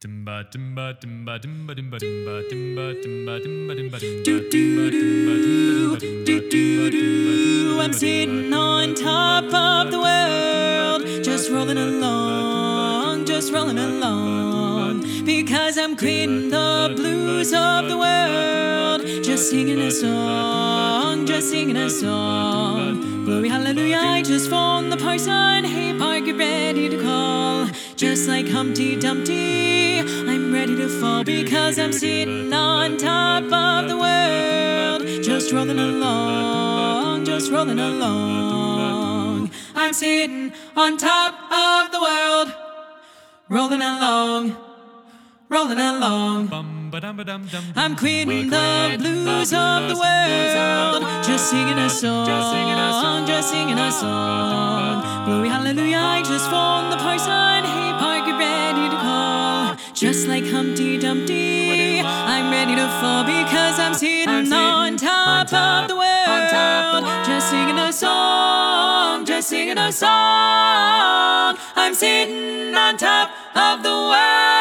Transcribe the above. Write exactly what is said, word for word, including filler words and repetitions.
Dimba dimba dimba dimba dimba dimba dimba dimba dimba dimba dimba Do do do do do do. I'm sitting on top of the world, just rolling along, just rolling along, because I'm quitting the blues of the world, just singing a song, just singing a song. Glory, hallelujah! I just found the parson. Hey, park, get ready to call. Just like Humpty Dumpty, I'm ready to fall because I'm sitting on top of the world, just rolling along, just rolling along. I'm sitting on top of the world, rolling along, rolling along. I'm quitting the blues of the world, just singing a song, just singing a song. Glory, hallelujah! I just found the parson. Hey, park, get ready to call. Just like Humpty Dumpty, I'm ready to fall because I'm sitting on top of the world, just singing a song, just singing a song. I'm sitting on top of the world.